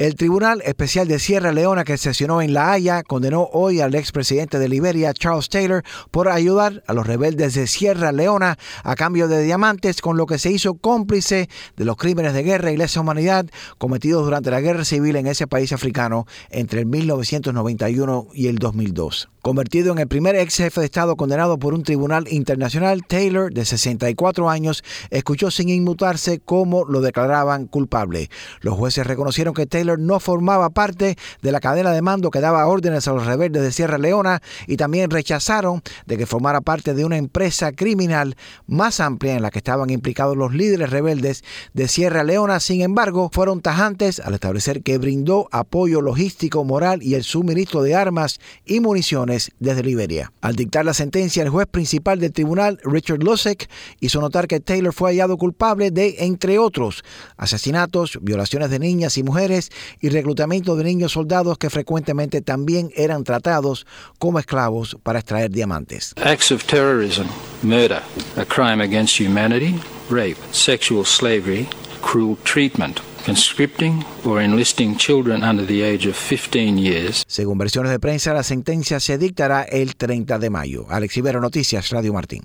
El Tribunal Especial de Sierra Leona, que sesionó en La Haya, condenó hoy al expresidente de Liberia, Charles Taylor, por ayudar a los rebeldes de Sierra Leona a cambio de diamantes, con lo que se hizo cómplice de los crímenes de guerra y lesa humanidad cometidos durante la guerra civil en ese país africano entre el 1991 y el 2002. Convertido en el primer ex jefe de Estado condenado por un tribunal internacional, Taylor, de 64 años, escuchó sin inmutarse cómo lo declaraban culpable. Los jueces reconocieron que Taylor no formaba parte de la cadena de mando que daba órdenes a los rebeldes de Sierra Leona y también rechazaron de que formara parte de una empresa criminal más amplia en la que estaban implicados los líderes rebeldes de Sierra Leona. Sin embargo, fueron tajantes al establecer que brindó apoyo logístico, moral y el suministro de armas y municiones desde Liberia. Al dictar la sentencia, el juez principal del tribunal, Richard Lusek, hizo notar que Taylor fue hallado culpable de, entre otros, asesinatos, violaciones de niñas y mujeres y reclutamiento de niños soldados que frecuentemente también eran tratados como esclavos para extraer diamantes. Acts of terrorism, murder, a crime against humanity, rape, sexual slavery, cruel treatment, conscripting or enlisting children under the age of 15 years. Según versiones de prensa, la sentencia se dictará el 30 de mayo. Alex Ibero, Noticias, Radio Martín.